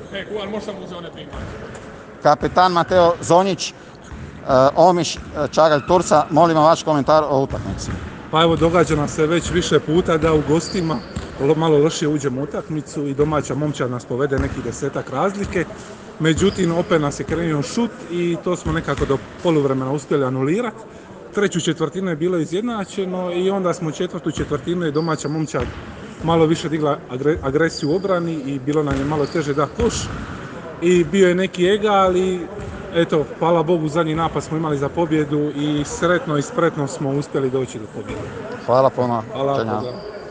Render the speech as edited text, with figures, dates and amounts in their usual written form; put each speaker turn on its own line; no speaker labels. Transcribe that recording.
Kuvan, možda sam uzeo one 3 mače.
Kapitan Mateo Zonjić, Omiš, Čagalj Turca, molimo vaš komentar o utakmici.
Pa evo, događa nam se već više puta da u gostima malo lošije uđemo u utakmicu i domaća momčad nas povede neki 10-ak razlike. Međutim, opet nas je krenuo šut i to smo nekako do poluvremena uspjeli anulirati. Treću četvrtinu je bilo izjednačeno i onda smo četvrtu četvrtinu i domaća momčad malo više digla agresiju u obrani i bilo nam je malo teže da koš. I bio je neki ega, ali eto, hvala Bogu, zadnji napad smo imali za pobjedu i sretno i spretno smo uspjeli doći do pobjede.
Hvala puno.
Hvala.